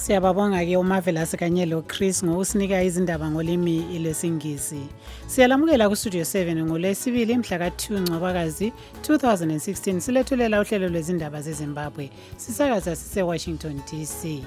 Siyababonga ke uMarvelous kanye loChris ngokusinika izindaba ngolimi lwesingisi. Siyalamukela kuStudio 7 ngoLwesibili mhla ka2 Ncwabakazi 2016 silethulela uhlelo lwezindaba zeZimbabwe. Sisakaza sise-Washington DC.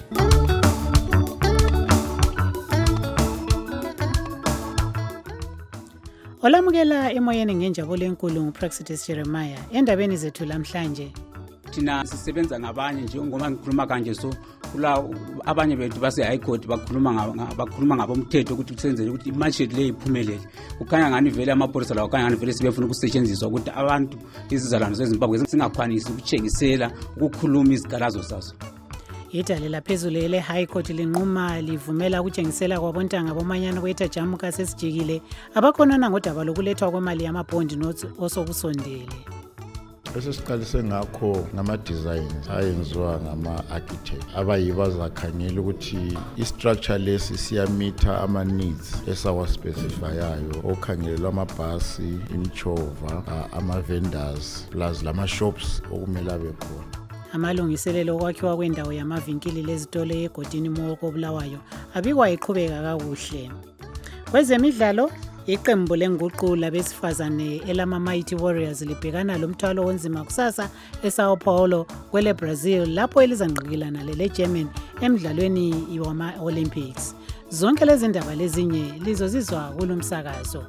Olamukela emoyeni ngenjabulo enkulu nguPraxidis Jeremiah endabeni zethu lamhlanje. Thina sisebenza ngabanye njengoba ngikhuluma kanje so kula abanye bethu base high court bakhuluma ngabomthetho ukuthi kusenzele ukuthi imarket le iphumelele. Kukhanya ngani vele amapolisa lawo kanya ngani vele sibefuna ukusetshenziswa ukuthi abantu izizalwane zeZimbabwe singakwanisi ukuthengisela ukukhuluma izigalazo sazo. Idale laphezulu ele High Court linquma livumela ukutshengisela kwabontanga bomanyano kwetajamuka sesijikile abakhonana ngodaba lokulethwa kwemali yamabond notes osokusondele. Esiqalise ngakho ngama-designs ayenziwa ngama-architect abayibo bazakhangela ukuthi i-structure lesi siyamitha ama-needs esawaspecifayayo okhangelelwa amabhasi, imchova, ama-vendors plus lama-shops okumele abe khona. Amalungiselelo okwakhiwa kwendawo yamavinkili lezitolo egodini Bulawayo abikwa iqhubeka kakuhle. Kwezemidlalo iqembu lenguqu labesifazane elama-Mighty Warriors libhekana lomthwalo onzima kusasa eSao Paulo kwele Brazil lapho elizangqikilana lele-German emidlalweni wama-Olympics. Zonke lezi ndaba lezinye lizozizwa kulomsakazo.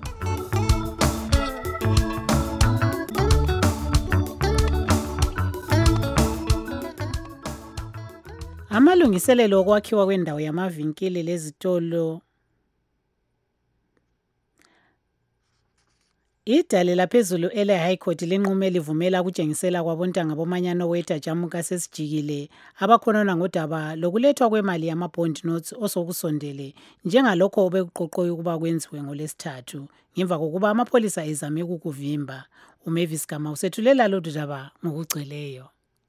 Amalungiselelo okwakhiwa kwendawo yamavinkili lezitolo idale laphezulu ele High Court linqume livumela ukutshengisela kwabontanga bomanyano wetajamuka sesijikile abakhonana ngodaba lokulethwa kwemali yamabond notes osokusondele njengalokho bekuqoqwe ukuba kwenziwe ngoLwesithathu ngemva kokuba amapolisa ezame ukukuvimba. uMavis Gama usethulela lolu daba ngokugcweleyo.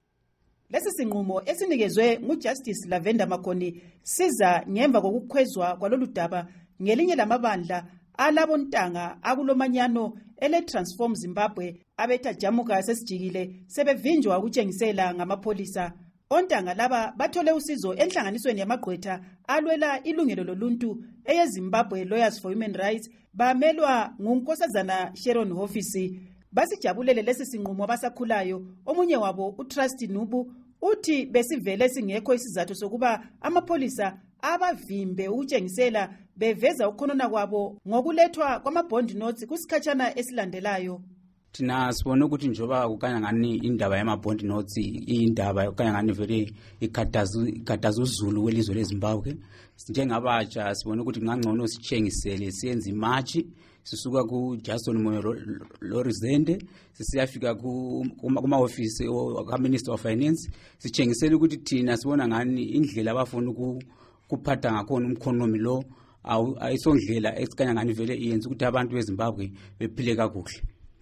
Lesi sinqumo esinikezwe nguJustice Lavenda Makoni siza ngemva kokukhwezwa kwalolu daba ngelinye lamabandla alabontanga akulomanyano ele-Transform Zimbabwe abetajamuka sesijikile sebevinjwa ukutshengisela ngamapolisa. Ontanga laba bathole usizo enhlanganisweni yamagqwetha alwela ilungelo loluntu eyeZimbabwe Lawyers for Human Rights bamelwa nguNkosazana Sharon Hofisi. Basijabulele lesi sinqumo abasakhulayo. Omunye wabo uTrusty Nubu uthi besivele singekho isizathu sokuba amapolisa abavimbe ukutshengisela beveza ukhonona kwabo ngokulethwa kwamabond notes kusikhatshana esilandelayo. Thina sibona ukuthi njoba kukanya ngani indaba yamabond notes indaba kukanya ngani vele ikhathaza uZulu welizwe leZimbabwe. Njengabatsha sibona ukuthi ngangcono sitshengisele siyenze imarch sisuka kuJason Moyo Lorizende sisiyafika kuma-office ka-Minister of Finance sitshengisele ukuthi thina sibona ngani indlela abafuna kuphatha ngakhona umkhonomi lo ayisondlela esikanya ngani vele iyenza ukuthi abantu beZimbabwe bephile kakuhle.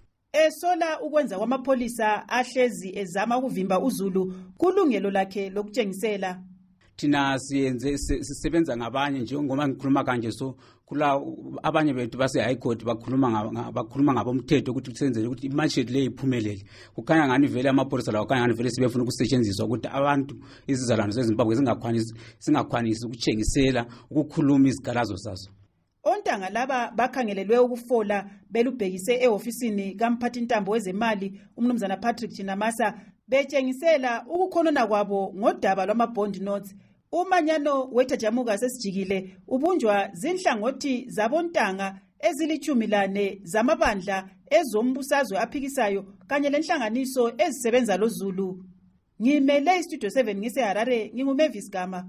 Esola ukwenza kwamapolisa ahlezi ezama ukuvimba uZulu kulungelo lakhe lokutshengisela. Thina sisebenza ngabanye njengoba ngikhuluma kanje so kula abanye bethu base high court bakhuluma ngabomthetho ukuthi kusenzele ukuthi imarket le iphumelele. Kukhanya ngani vele amapolisa lawo kanya ngani vele sibefuna ukusetshenziswa ukuthi abantu izizalwane zeZimbabwe singakwanisi ukuthengisela ukukhuluma izigalazo sazo. Ontanga laba bakhangelelwe ukufola belubhekise ehofisini kamphathintambo wezemali umnumzana Patrick Chinamasa betshengisela ukukhonona kwabo ngodaba lwamabond notes. Umanyano wetajamuka sesijikile ubunjwa zinhlangothi zabontanga ezili-14 zamabandla ezombusazwe aphikisayo kanye lenhlanganiso ezisebenza loZulu. Ngimele iStudio 7 ngiseHarare nginguMavis Gama.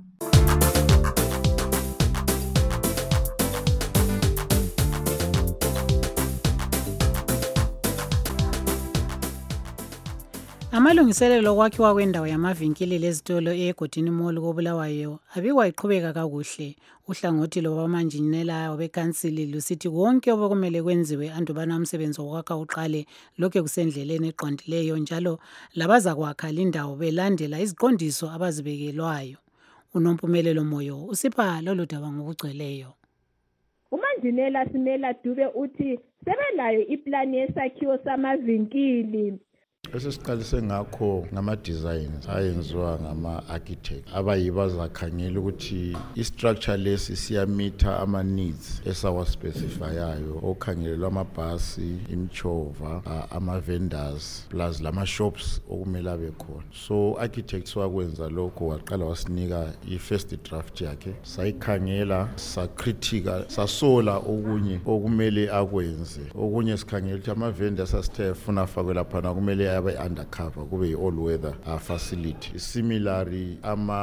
Amalungiselelo okwakhiwa kwendawo yamavinkili lezitolo egodini Bulawayo abikwa iqhubeka kakuhle. Uhlangothi lwabamanjinela obekansili lusithi konke obekumele kwenziwe andubana umsebenzi wokwakha uqale lokho kusendleleni eqondileyo njalo labazakwakha lindawo belandela iziqondiso abazibekelwayo. uNompumelelo Moyo usipha lolu daba ngokugcweleyo. uManjinela Simela Dube uthi sebelayo iplani yesakhiwo samavinkili Esesiqalise ngakho ngama-designs ayenziwa ngama-architect abayibo azakhangela ukuthi i-structure lesi siyamitha ama-needs esawaspecifayayo okukhangelelwa amabhasi, imchova, ama-vendors plus lama-shops okumele abe khona. So architects wakwenza lokho waqala wasinika i-first draft yakhe, sayikhangela, sacritica, sasola okumele akwenze. Okunye sikhangela ukuthi ama-vendors asithe afuna afakwe laphana kumele undercover kube all weather facility. Similarly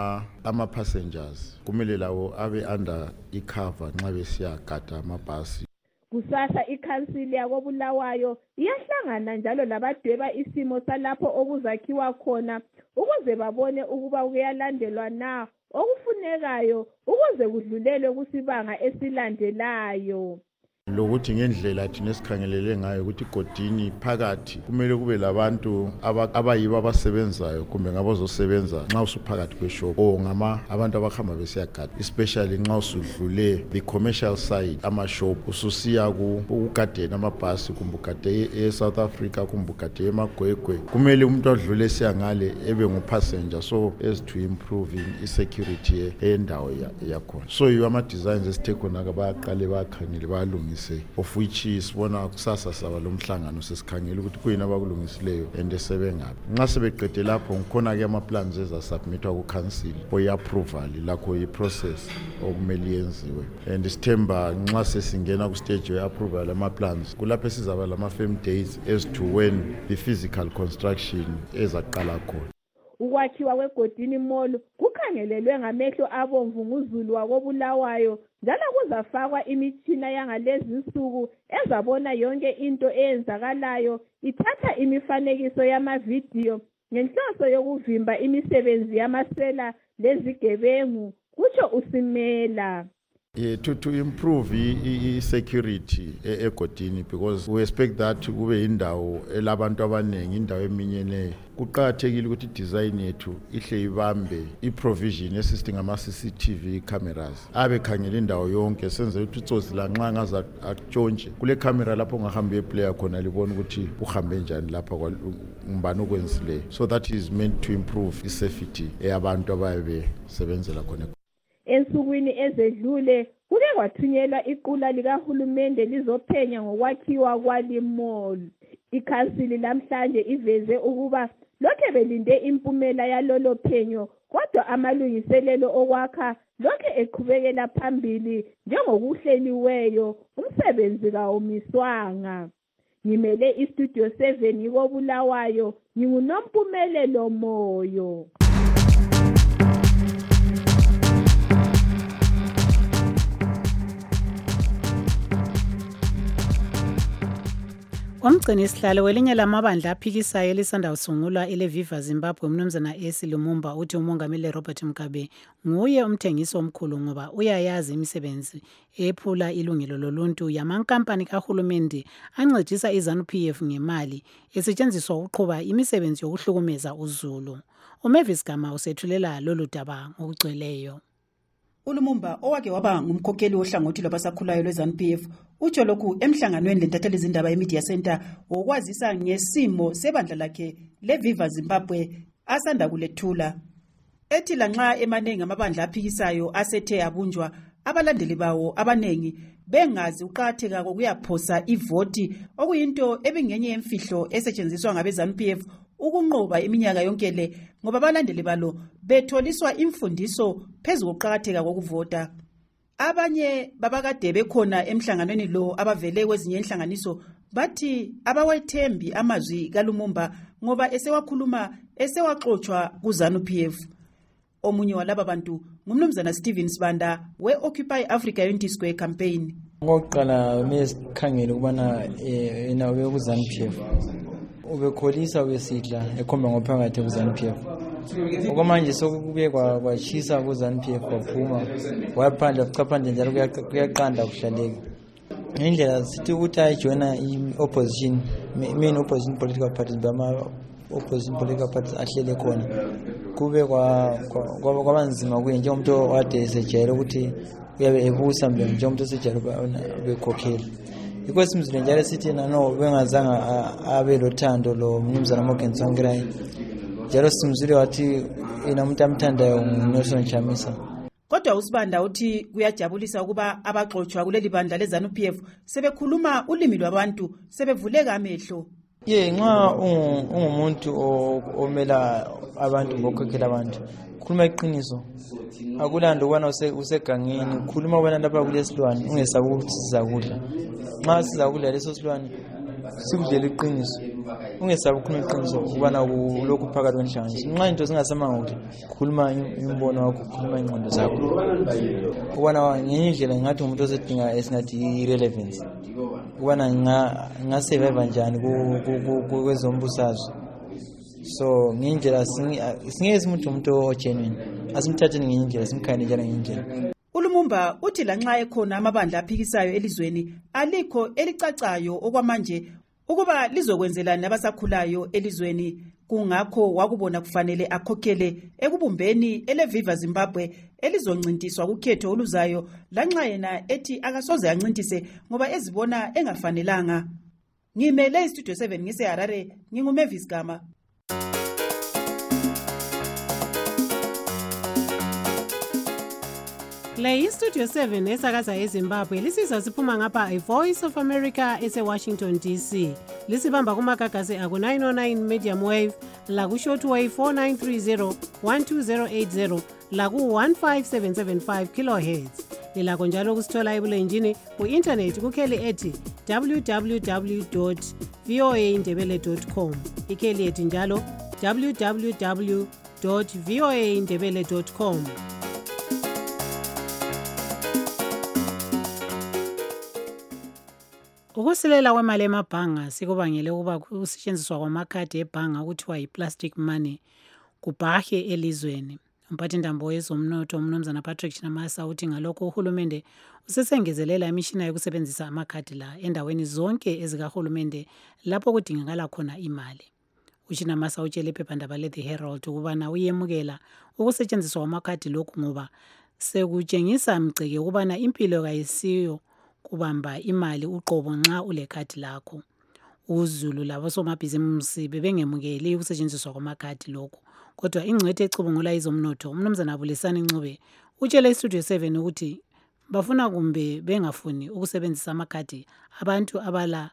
ama-passengers kumele lawo abe under icover nxa besiyagada amabhasi. Kusasa ikhansili yakoBulawayo iyahlangana njalo labadweba isimo salapho okuzakhiwa khona ukuze babone ukuba kuyalandelwa na okufunekayo ukuze kudlulelwe kusibanga esilandelayo. Lokuthi ngendlela thina esikhangelele ngayo ukuthi igodini phakathi kumele kube labantu abayibo abasebenzayo kumbe ngabozosebenza nxa usuphakathi kweshop abantu abakhamba besiyagada, especially nxa usudlule the commercial side ama-shop ususiya ukugadeni amabhasi kumbe ugade e-South Africa kumbe ugade eMagwegwe, kumele umuntu adlule siya ngale ebe ngupassenger, so as to improving i-security endawo yakhona. So yiwo ama-designs esithe khona-ke bayaqale bayakhangele bayalungisa, of which sibona kusasa saba lomhlangano sesikhangela ukuthi kuyini abakulungisileyo and sebengaphi. Nxa sebeqede lapho ngikhona-ke ama-plans ezasubmithwa ku-council for i-approval, lakho i-process okumele yenziwe, and sithemba nxa sesingena ku-stage ye-approval ama-plans kulapho esizaba lama-firm dates as to when the physical construction ezaqala khona. Ukwakhiwa kwegodini mall kukhangelelwe ngamehlo abomvu nguZulu wakoBulawayo, njalo kuzafakwa imitshina yangalezi nsuku ezabona yonke into eyenzakalayo, ithatha imifanekiso yamavidiyo ngenhloso yokuvimba imisebenzi yamasela lezigebengu, kutsho uSimela. To improve i-security egodini, because we expect that kube indawo elabantu abanengi, indawo eminyeneyo. Kuqakathekile ukuthi i-design yethu ihle ibambe i-provision esisithi ngama-CCTV cameras abe khangela indawo yonke, senze ukuthi utsotsi lanxa ngaze atshontshe kule camera lapho ongahamba iplayer khona libona ukuthi uhambe njani lapha ngubani okwenzile. So that is meant to improve i-safety eyabantu ababe sebenzela khona. Ensukwini ezedlule kuke kwathunyelwa iqula likahulumende lizophenya ngokwakhiwa kwali mall. Ikhansili namhlanje iveze ukuba lokhe belinde impumela yalolo phenyo, kodwa amalungiselelo okwakha lokhe eqhubekela phambili njengokuhleliweyo, umsebenzi kawumiswanga. Ngimele istudio 7 koBulawayo, nginguNompumelelo Moyo. Umgcini sihlalo welinye lamabandla aphikisayo elisanda kusungulwa eleViva Zimbabwe umnumzana AC Lumumba uthi umongameli Robert Mugabe nguye umthengisi omkhulu ngoba uyayazi imisebenzi ephula ilungelo loluntu yamankampani kahulumende ancedisa iZANU-PF ngemali esetshenziswa ukuqhuba imisebenzi yokuhlukumeza uZulu. uMavis Gama usethulela lolu daba ngokugcweleyo. uLumumba owake waba ngumkhokheli wohlangothi lwabasakhulayo lweZANU-PF utsho lokhu emhlanganweni lentatheli izindaba eMedia Center wokwazisa ngesimo sebandla lakhe leViva Zimbabwe asanda kulethula. Ethi lanxa emanengi amabandla aphikisayo asethe abunjwa, abalandeli bawo abanengi bengazi uqakatheka kokuyaphosa ivoti, okuyinto ebingenye yemfihlo esetshenziswa ngabeZANU-PF ukunqoba iminyaka yonke le, ngoba abalandeli balo betholiswa imfundiso phezu kokuqakatheka kokuvota. Abanye babakade bekhona emhlanganweni lo abavele kwezinye inhlanganiso bathi abawethembi amazwi kaLumumba ngoba esewakhuluma esewaxoxwa kuZANU-PF. Omunye walaba bantu ngumnumzana Steven Sibanda we-Occupy Africa Unity Square campaign. Ngokuqala mesikhangele ukubana yena ubeku-ZANU-PF ubekholisa ubesidla ekhomba ngophakathi ku-ZANU-PF. Okwamanje sokubuye kwashisa ku-ZANU-PF kwaphuma wayaphandle kuchaphandle njalo kuyaqanda kuhlaleka. Ngendlela sithi ukuthi ayijoyina i-opposition, main opposition political parties bama-opposition political parties ahlele khona, kube kwabanzima kuye njengomuntu wade esejayele ukuthi uyabe ebusa mbe njengomuntu osejayele bekhokheli. yikho simzule njalo sithi no bengazanga abe lothando lo mnumzana Morgan Tsvangirai njalo simzule wathi yena umuntu amthandayo nguNelson Chamisa. Kodwa uSibanda uthi kuyajabulisa ukuba abaxoxwa kuleli bandla leZANU-PF sebekhuluma ulimi lwabantu sebevuleka amehlo. Nxa ungumuntu omela abantu ngokhokhela abantu khuluma iqiniso, akulando ukubana usegangeni khuluma ubana lapha kulesilwane ungesabi ukuthi sizakudla. Nxa sizakudla leso silwane sikudlela iqiniso, ungesabi ukukhuluma iqiniso ukubana lokhu phakathi kwenhlanganiso. Nxa into zingasamanga ukuthi khuluma imbono wakho, khuluma ingqondo zakho ukubana ngenye indlela ngathi umuntu osedinga esingathi i-relevance ukubana ngasurvive njani kwezombusazwe. So ngendlela singeke simuntu umuntu ogenuine, asimthatheni ngenye indlela simkhane njalo ngenye indlela. uLumumba uthi lanxa ekhona amabandla aphikisayo elizweni alikho elicacayo okwamanje ukuba lizokwenzelana nabasakhulayo elizweni, kungakho wakubona kufanele akhokhele ekubumbeni eleViva Zimbabwe elizoncintiswa kukhetho oluzayo, lanxa yena ethi akasoze ancintise ngoba ezibona engafanelanga. Ngimele iStudio 7 ngiseHarare, nginguMavis Gama. Le iStudio 7 esakaza eZimbabwe lisizwa siphuma ngapha iVoice of America eseWashington DC. Lisibamba kumagagasi aku 909 medium wave, laku shortwave 4930 12080, laku 15775 kilohertz. Lilakho njalo kusithola ebulenjini ku-internet kukheli ethi www.voaindebele.com. Ikheli ethi njalo www.voaindebele.com. Ukusilela kwemali emabhanga sikubangele ukuba ukusetshenziswa kwamakhadi ebhanga okuthiwa yi-plastic money kubhahe elizweni. Umphathintambo wezomnotho uMnumzana Patrick Chinamasa uthi ngalokho uhulumende usesengezelela imishini yokusebenzisa amakhadi la endaweni zonke ezikahulumende lapho kudingakala khona imali. UChinamasa utshele iphephandaba le-The Herald ukubana uyemukela ukusetshenziswa kwamakhadi lokhu ngoba sekutshengisa mgceke ukubana impilo kayisiyo kubamba imali uqobo nxa ulekhadi lakho. UZulu labosomabhizimusi bebengemukeli ukusetshenziswa kwamakhadi lokhu. Kodwa ingcwethe ecubungula izomnotho uMnumzana Bulisani Ncube utshele iStudio 7 ukuthi bafuna kumbe bengafuni ukusebenzisa amakhadi abantu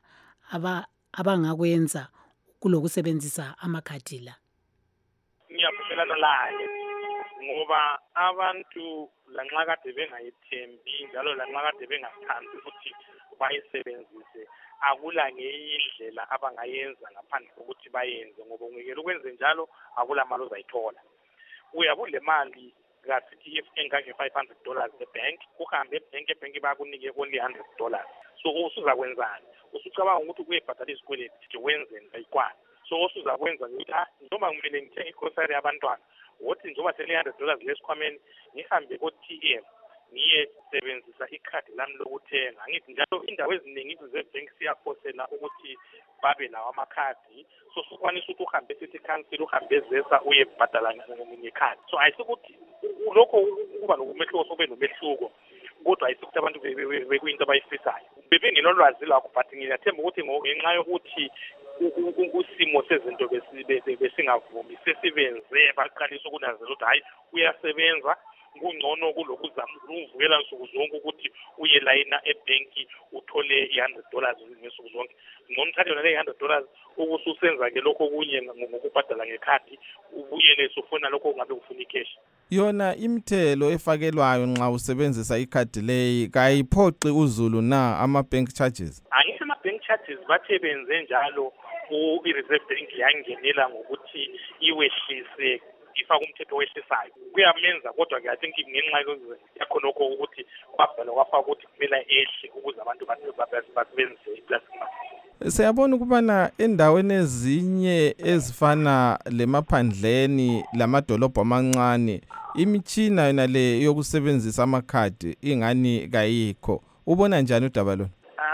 abangakwenza kulokusebenzisa amakhadi la. Ngiyavumelana laye ngoba abantu lanxa kade bengayithembi njalo lanxa kade bengathandi ukuthi bayisebenzise akula ngenye indlela abangayenza ngaphandle kokuthi bayenze, ngoba ungekela ukwenze njalo akula mali uzayithola. Uyabuya le mali ngasithi engange-$500 ebank, uhambe ebhenki bakunike only $100. So usuzakwenzani? Usucabanga ukuthi uyebhadala izikweletu nje wenzeni ayikwazi. So usuzakwenza ukuthi njengoba kumele ngithenge igrocery yabantwana, wothi njengoba sele$100 lesikhwameni ngihambe ko-TM ngiyesebenzisa ikhadi lami lokuthenga. Ngithi njalo indawo eziningi zebhenki siyaphosela ukuthi babe lawo amakhadi, so sukwanisa ukuthi uhambe city council uhambe ezesa uyebhadala ngekhadi. So ayisikuthi lokho kuba nokumehluko sobe nomehluko, kodwa ayisikuthi abantu bekuyinto abayifisayo. Bebengelolwazi lakho, but ngiyathemba ukuthi ngenxa yokuthi usimo sezinto besingavumi sesibenze baqalisa ukunanzela ukuthi hayi uyasebenza kungcono kulokuzama ukuvukela nsuku zonke ukuthi uye layina ebhenki uthole $100 ngesuku zonke. Ngcono uthathe yona le $100 ukususenza ke lokho kunye ngokubhadala ngekhadi ubuyele sufuna lokho ngabe ufuna icash. Yona imithelo efakelwayo nxa usebenzisa ikhadi leyi kayiphoqi uZulu na ama-bank charges? Angisho ama-bank charges bathe benze njalo i-Reserve Bank yangenela ngokuthi iwehlise ifaka umthetho wehlisayo. Kuyamenza kodwa ke I think ngenxa yakho lokho ukuthi kwabhala kwafaka ukuthi kumele ehle ukuze abantu basebenzise i-plastic money. Siyabona ukubana endaweni ezinye ezifana lemaphandleni lamadolobho amancane imitshina yona le yokusebenzisa amakhadi ingani kayikho. Ubona njani udaba lona?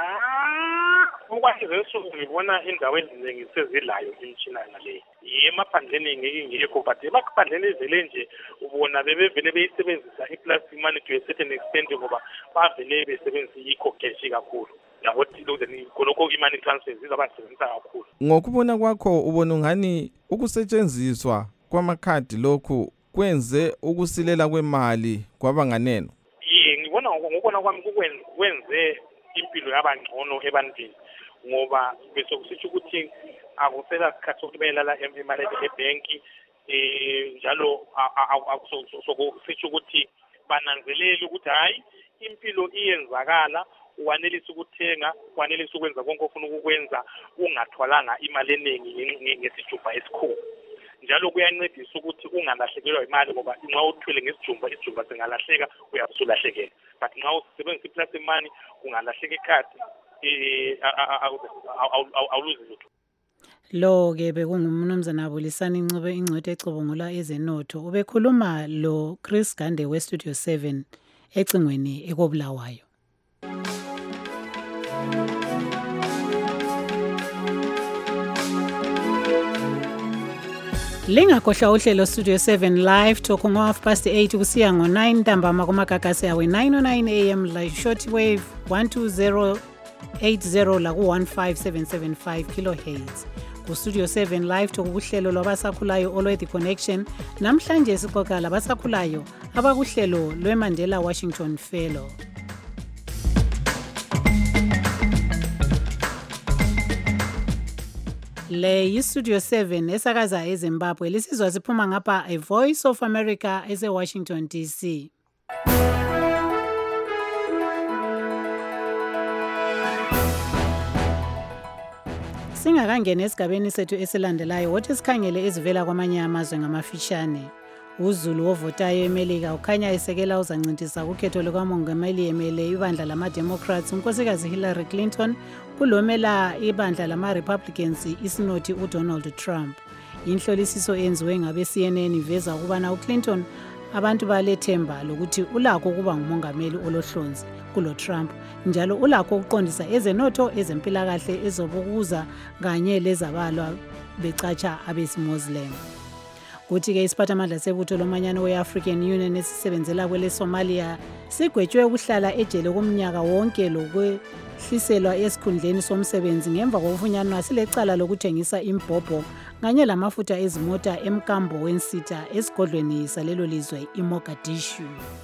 Okwazisensuku ngibona indawo eziningi sezilayo imitshina ngale. Emaphandleni ngekho, but emaphandleni evele nje ubona bebevele beyisebenzisa i-plastic money to a certain extent ngoba bavele besebenzisa i-cash kakhulu. yakuthi khonokho i-money transfers izabasebenzisa kakhulu. Ngokubona kwakho ubona ngani ukusetshenziswa kwamakhadi lokhu kwenze ukusilela kwemali kwabanganeno? Ngibona kwami kwenze impilo yabangcono ebantwini ngoba bese kusitsho ukuthi akusela sikhathi sokuthi bayelala imali ebhenki njalo sokusitsho ukuthi bananzelele ukuthi hayi impilo iyenzakala, wanelisa ukuthenga, wanelisa ukwenza konke ofuna ukukwenza ungathwalanga imali eningi ngesijumba esikhulu. Njalo kuyancedisa ukuthi ungalahlekelwa imali ngoba nxa uthwele isijumba singalahleka uyasulahlekela. But nxa usebenzisa i-plus money ungalahleka ikhadi awuluzi lutho. Lo-ke bekungumnumzana Bulisani Ncube ingcwethi ecubungula ezenotho. Ubekhuluma lo Chris Gande we-Studio 7 ecingweni ekobulawayo. Lingakhohlwa uhlelo Studio 7 live talk ngo-8:30 kusiya ngo-9 ntambama kumagagasi awe 9:09 AM live shortwave 12080 la ku-15775 kilohertz. Ku-Studio 7 live talk uhlelo lwabasakhulayo olwe-The Connection. Namhlanje siqoqa labasakhulayo abakuhlelo lwe-Mandela Washington Fellow. Le yi-Studio 7 esakaza eZimbabwe lisizwa siphuma ngapha a Voice of America ese-Washington DC. Singakangena esigabeni sethu esilandelayo wothi sikhangele ezivela kwamanye amazwe ngamafishane. uZulu ovotayo eMelika ukhanya esekela uzancintisa kukhetho lukamongameli emele ibandla lama-Democrats unkosikazi Hillary Clinton kulomela ibandla lama-Republicans isinothi uDonald Trump. Inhlolisiso enziwe ngabe-CNN iveza ukubana uClinton abantu balethemba lokuthi ulakho ukuba ngumongameli olohlonzi kulo Trump, njalo ulakho ukuqondisa ezenotho, ezempilakahle, ezobukuza kanye lezabalwa becatsha abesimuslim. Kuthi-ke isiphathamandla sebutho lomanyano we-African Union esisebenzela kwele Somalia sigwetshwe ukuhlala ejele komnyaka wonke lokwehliselwa esikhundleni somsebenzi ngemva kokufunyanwa silecala lokuthengisa imbhobho kanye lamafutha ezimota emkambo wensitha esigodlweni salelo lizwe iMogadishu.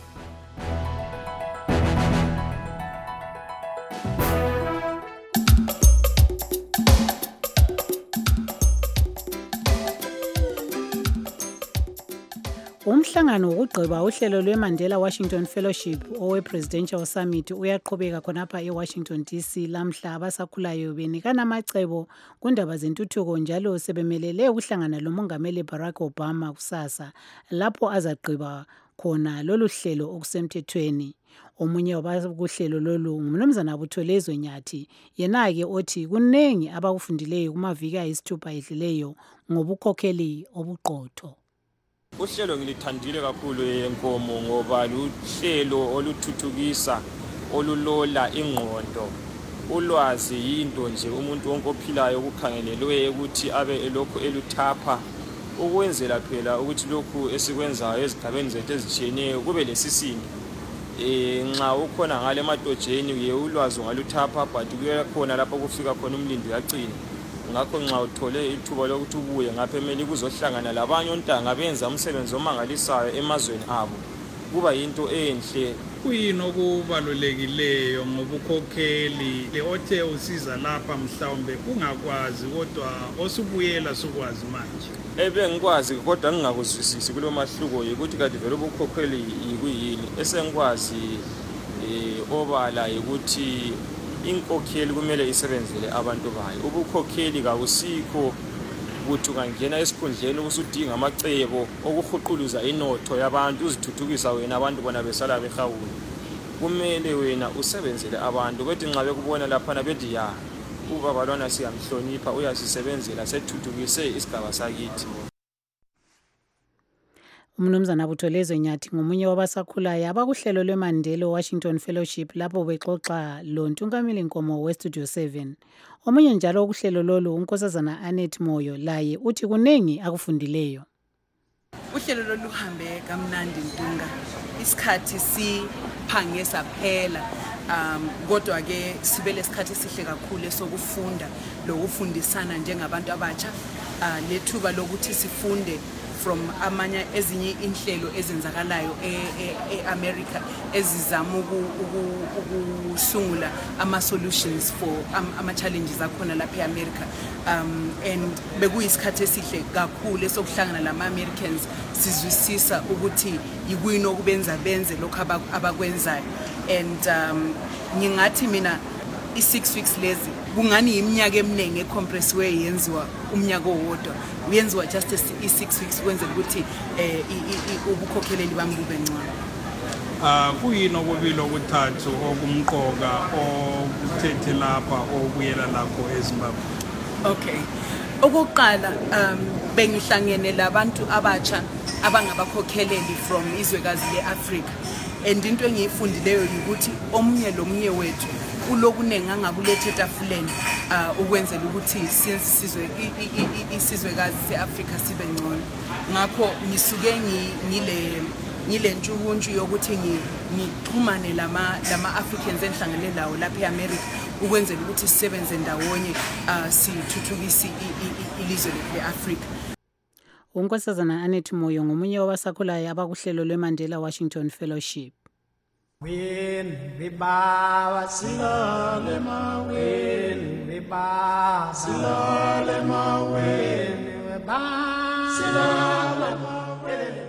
Umhlangano wokugqiba uhlelo lwe-Mandela Washington Fellowship owe-Presidential Summit uyaqhubeka khonapha e-Washington DC lamhla. Abasakhulayo benikana amacebo kundaba zentuthuko njalo sebemelele ukuhlangana lomongameli Barack Obama kusasa lapho azagqiba khona lolu hlelo okusemthethweni. Omunye wabakuhlelo lolu ngumnumzana Butholezwe Nyathi, yena-ke othi kunengi abakufundileyo kumaviki ayisithupha edlileyo ngobukhokheli obuqotho. Uhlelo ngilithandile kakhulu yenkomo ngoba luhlelo oluthuthukisa, olulola ingqondo. Ulwazi yinto nje umuntu wonke ophilayo ukukhangelelwe ukuthi abe elokhu eluthapha ukwenzela phela ukuthi lokhu esikwenzayo ezigabeni zethu ezitshiyeneyo kube lesisindo. Nxa ukhona ngale emadojeni uye ulwazi ungaluthapha but kuyakhona lapho kufika khona umlindi uyaqina. Ngakho nxa uthole ithuba lokuthi ubuye ngapha emeli kuzohlangana labanye ontanga benza umsebenzi omangalisayo emazweni abo, kuba yinto enhle. Kuyini okubalulekileyo ngobukhokheli othe usiza lapha mhlawumbe kungakwazi kodwa osubuyela sokwazi manje? Ngikwazi kodwa ngingakuzwisisi kulo mahluko yikuthi kade vele ubukhokheli yikuyini. Esengikwazi obala yikuthi inkokheli kumele isebenzele abantu bayo. Ubukhokheli kabusikho ukuthi ungangena esikhundleni usudinga amacebo okuhuquluza inotho yabantu uzithuthukisa wena abantu bona besala behawula. Kumele wena usebenzele abantu bethi nxa bekubona lapha bethi ya ubaba lona siyamhlonipha uyasisebenzela sethuthukise isigaba sakithi. Umnumzana Butholezwe Nyathi ngomunye wabasakhulayo abakuhlelo lwe-Mandela Washington Fellowship lapho bexoxa lo Ntungamili Nkomo we-Studio 7. Omunye njalo ukuhlelo lolu unkosazana Annette Moyo laye uthi kunengi akufundileyo. Uhlelo lolu luhambe kamnandi Ntunga, isikhathi siphange saphela. kodwa ke sibe lesikhathi esihle kakhulu sokufunda lokufundisana njengabantu abatsha lethuba lokuthi sifunde from ezinye inhlelo ezenzakalayo eAmerica ezizama ukusungula ama-solutions for ama-challenges akhona lapha eAmerica and bekuyisikhathi esihle kakhulu sokuhlangana lama-Americans sizwisisa ukuthi yikuyini okubenza benze lokho abakwenzayo and ngingathi mina i6 weeks lezi kungani iminyaka eminingi ecompressiwe yenziwa umnyaka owodwa uyenziwa just i6 weeks kwenzela ukuthi ubukhokheleli bami bube ngcono. Kuyini okubili okuthathu okumqoka okuthethe lapha okuyela lakho eZimbabwe? Okay, okokuqala bengihlangene labantu abatsha abangabakhokheleli from izwekazi leAfrica and into engiyifundileyo ukuthi omunye lomunye wethu ulokuningi angakulethe etafuleni ukwenzela ukuthi isizwekazi seAfrica sibe ngcono. Ngakho ngisuke ngile ntshukuntshu yokuthi ngixhumane lama-Africans enhlangane lawo lapha eAmerica ukwenzela ukuthi sisebenze ndawonye sithuthukise ilizwe leAfrica. uNkosazana Annette Moyo ngomunye wabasakhulayo abakuhlelo lweMandela Washington Fellowship. When we bow, silale ma when we bow, silale ma when we bow, silale ma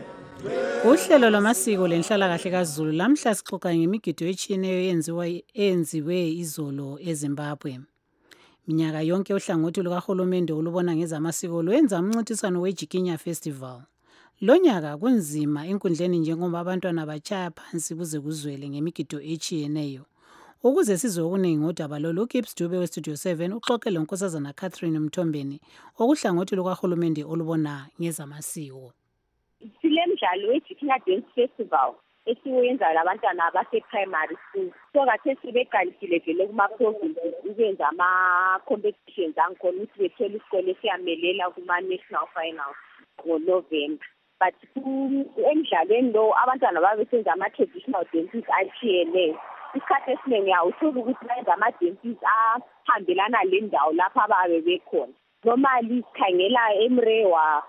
when. Uhlelo lwamasiko lenhlalakahle kaZulu lamhla sixoxa ngemigido etshiyeneyo eyenziwe izolo eZimbabwe. Minyaka yonke uhlangothi lukahulumende olubona ngezamasiko lwenza umncintiswano weJikinya Festival. Lonyaka kunzima enkundleni njengoba abantwana bachaya phansi kuze kuzwele ngemigido etshiyeneyo. Ukuze sizwe okuningi ngodaba lolu, uGibbs Dube weStudio 7 uxoxele uNkosazana Catherine Mthombeni okuhlangothi lukahulumende olubona ngezamasiko. Silemdlalo weJikinya Dance Festival esiwenza labantwana abase-primary school. So khathesi sibeqalisile vele kuma-provinces ukwenza ama-competitions angikhona ukuthi bethole isikole siyamelela kuma-national finals ngoNovember. But emdlalweni lo abantwana babesenza ama-traditional dances atshiyeneyo. Isikhathi esiningi uthola ukuthi benza ama-dances ahambelana le ndawo lapho ababe bekhona. Normally sikhangela eMrewa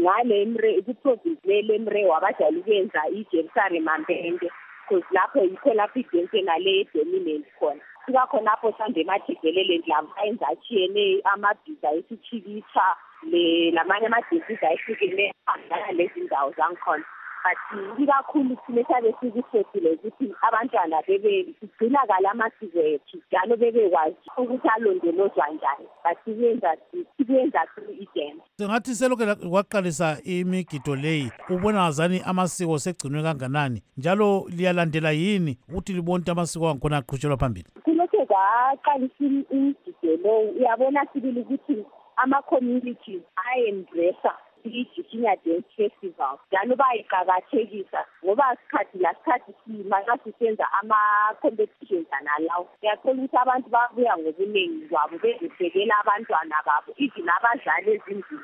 ngale ku-province leMrewa bajwayele ukwenza iJerusalem Mbende because lapho yikho lapho idance nale dominant khona. Sikakhona lapho sande emajikelele ndlavu ayenza atshiyeneyo amabhiza esichikitha lamanye amadances ayehlukeneyo ahambelana lezi ndawo zangikhona. But ikakhulu thina sabe sikuhlosile ukuthi abantwana sigcinakala amasiko ethu njalo bebekwazi ukuthi alondolozwa njani. But sikwenza i-dance. Sengathi selokhu kwaqalisa imigido leyi ubona ngazani amasiko segcinwe kanganani njalo liyalandela yini ukuthi libonke amasiko angikhona aqhutshekwa phambili? Kulokho kwaqalisa imigido lo uyabona sibili ukuthi ama-communities ayendrasa iJikinya Dance Festival njalo bayiqakathekisa ngoba sikhathi simanga sisenza ama-competitions nalawo uyathola ukuthi abantu babuya ngobuningi kwabo bezisekela abantwana babo even abazali ezindlini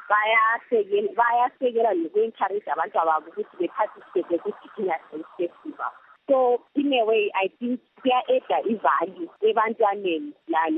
bayasekela noku-encourage abantwana babo ukuthi beparticipate kuJikinya Dance Festival. So in a way I think kuya-add i-value ebantwaneni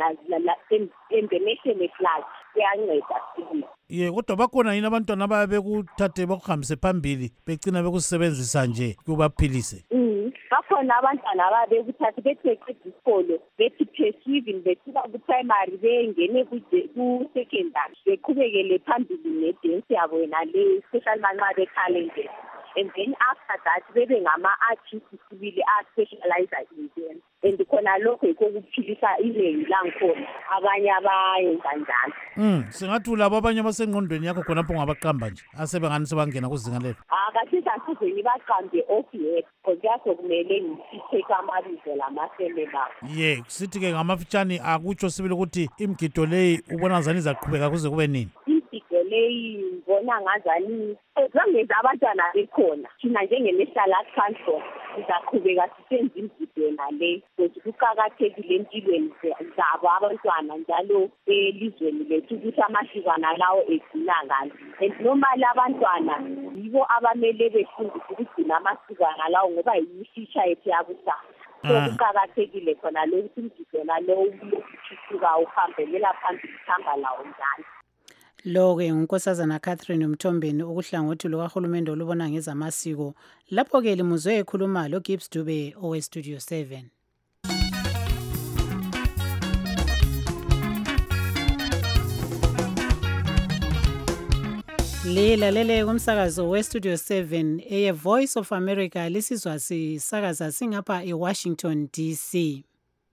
and the nation at large kuyanceda sibili. Kodwa bakhona yini abantwana ababekuthathe bakuhambise phambili begcina bekusebenzisa nje kubaphilise? Bakhona abantwana ababekuthathe beqede isikolo bethi perceiving besuka ku-primary bengene ku-secondary beqhubekele phambili ne-dance yabo yena le special manxa be-talented. And then after that bebe ngama-artists sibili a-specializer in dance. And khona lokho yikho kuphilisa iningi langikhona abanye abayenza njalo. Singathi labo abanye abasengqondweni yakho khonapho ngabaqamba nje asebengani sebangena kuzinga lelo? Kathesi asizeni baqambe off yet because yakho kumele ngitheke amabizo lamaseme babo. Sithi-ke ngamafitshane akutsho sibili ukuthi imigido leyi ubona ngazani izaqhubeka kuze kube nini? Imigido leyi ngibona ngazani ezangeza abantwana bekhona thina njenge-National Art Council sizaqhubeka sisenza imigido nale ukuthi kuqakathekile empilweni zabo abantwana njalo elizweni lethu ukuthi amasikwana lawo egcinakala. And normally abantwana yibo abamele befundise ukugcina amasikwana lawo ngoba yiyo i-future yethu yakusasa. so kuqakathekile khona lo ukuthi umgido nalo uthuthuka uhambela phambili uhamba lawo njalo. Lo-ke ngunkosazana Catherine Mthombeni ukuhlangothi lukahulumende olubona ngezamasiko. Lapho-ke limuzwe ekhuluma loGibbs Dube oweStudio 7. Lilalele kumsakazo weStudio 7 eye Voice of America lisizwa sisakaza singapha eWashington DC.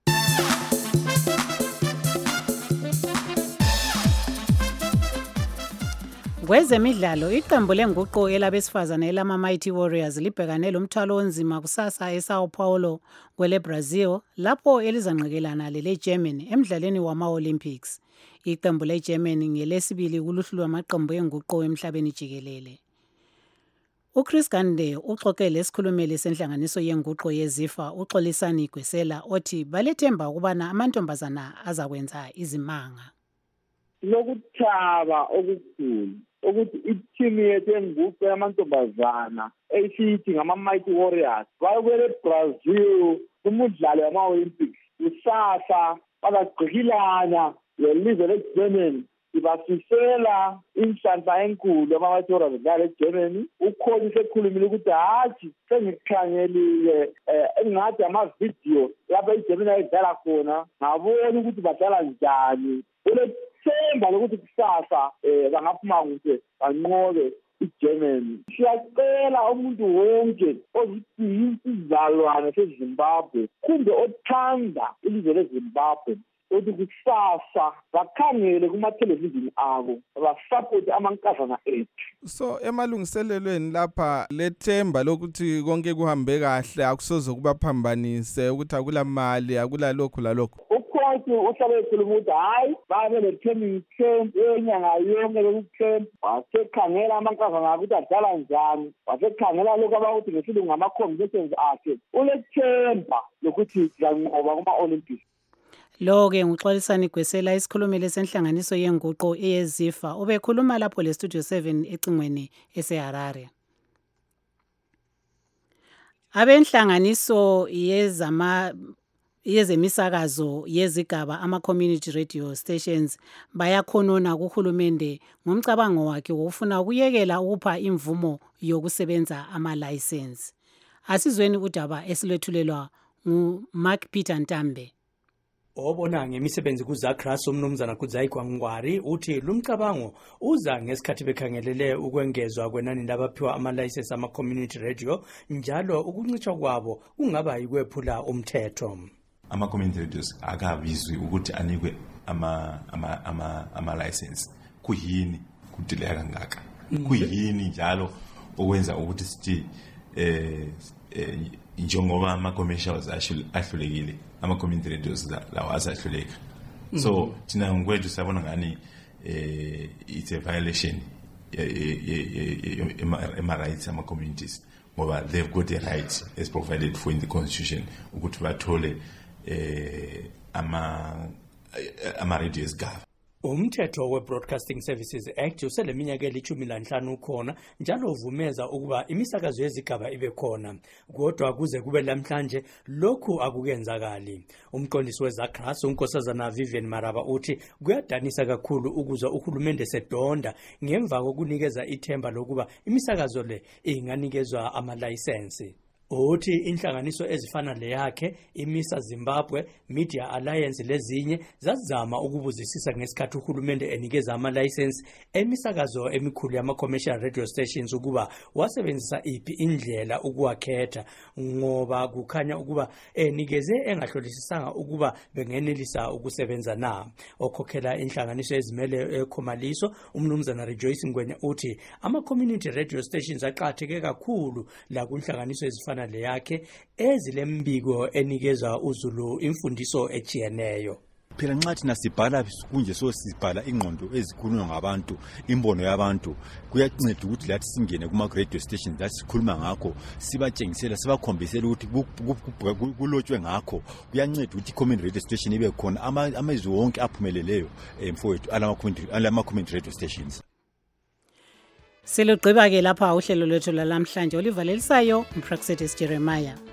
Kwezemidlalo iqembu lenguqu elabesifazane elama Mighty Warriors libhekane lomthwalo onzima kusasa eSao Paulo kwele Brazil lapho elizanqekelana lele Germany emidlalweni wama Olympics. Iqembu leGermany ngelesibili kuluhlu lwamaqembu enguqu emhlabeni jikelele. uChris Gande uxoxe lesikhulumeli senhlanganiso yenguqu yeZIFA uXolisani Gwesela othi balethemba ukubana amantombazana azakwenza izimanga. Lokuthaba okukhulu ukuthi i-team yethu yenguqu yamantombazana esithi ngama-Mighty Warriors bayokwele Brazil kumudlalo wama-Olympics kusasa bazagqikilana lelizwe leGermany ibasisela inhlanhla enkulu ama-Mighty Warriors dlala eGermany. Ukhona sekhulumile ukuthi hathi sengikhangelile engathi amavidiyo lapho iGermany ayidlala khona ngabona ukuthi badlala njani. Themba lokuthi kusasa bangaphuma kuhle banqobe iGermany. Siyacela umuntu wonke ozizalwane seZimbabwe kumbe othanda ilizwe leZimbabwe ukuthi kusasa bakhangele kuma-television abo basupport amankazana ethu. So emalungiselelweni lapha lethemba lokuthi konke kuhambe kahle akusoze kubaphambanise ukuthi akula mali akula lokhu lalokho. Ukhonto uhlabe ekhuluma ukuthi hayi babe le-training camp enyanga yonke lokucamp wasekhangela amankazana ukuthi adlala njani wasekhangela lokhu abakuthi ngesilungu ngama-conventions akhe ulethemba lokuthi sizanqoba kuma-Olympics. Lo-ke nguXolisani Gwesela isikhulumile senhlanganiso yenguqu eyeZIFA ubekhuluma lapho leStudio 7 ecingweni eseHarare. Abenhlanganiso yezemisakazo yezigaba ama-community radio stations bayakhonona kuhulumende ngomcabango wakhe wofuna ukuyekela ukupha imvumo yokusebenza ama-license. Asizweni udaba esilethulelwa nguMark Peter Ntambe. Obona ngemisebenzi kuZagras umnumzana Kudzai Kwangwari uthi lumcabango uza ngesikhathi bekhangelele ukwengezwa kwenani labaphiwa ama-license ama-community radio njalo ukuncishwa kwabo kungaba yikwephula umthetho. Ama-community radios akabizwi ukuthi anikwe ama-license. Kuyini kudeleka kangaka? Kuyini njalo okwenza ukuthi sithi njengoba ama-commercials ahlulekile ama-community radios lawa asahluleka. So thina ngokwethu siyabona ngani it's a violation ema-rights ama-communities ngoba they've got a right as provided for in the constitution ukuthi bathole ama-radio esigaba. Umthetho we-Broadcasting Services Act useleminyaka eli-15 ukhona njalo uvumeza ukuba imisakazo yezigaba ibe khona kodwa kuze kube lamhlanje lokhu akukenzakali. Umqondisi weZagras unkosazana Vivian Maraba uthi kuyadanisa kakhulu ukuzwa uhulumende sedonda ngemva kokunikeza ithemba lokuba imisakazo le inganikezwa ama-license. Uthi inhlanganiso ezifana leyakhe iMISA Zimbabwe Media Alliance lezinye zazama ukubuzisisa ngesikhathi uhulumende enikeza ama-license emisakazo emikhulu yama-commercial radio stations ukuba wasebenzisa iphi indlela ukuwakhetha ngoba kukhanya ukuba enikeze engahlolisisanga ukuba bengenelisa ukusebenza na. Okhokhela inhlanganiso ezimele eKhomaliso umnumzana Rejoice Ngwenya uthi ama-community radio stations aqhatheke kakhulu la kunhlanganiso ezifana leyakhe ezilembiko enikeza uZulu imfundiso ejiyeneyo. Phela nxa thina sibhala kunje so sibhala ingqondo ezikhulunywa ngabantu imbono yabantu kuyanceda ukuthi lathi singene kuma radio stations lathi sikhuluma ngakho sibatshengisela sibakhombisela ukuthi kulotshwe ngakho kuyanceda ukuthi community radio station ibe khona amazwi wonke aphumeleleyo mfowethu alama community radio stations. Silugqiba ke lapha uhlelo lwethu lalamhlanje olivalelisayo uPraxedes Jeremiah.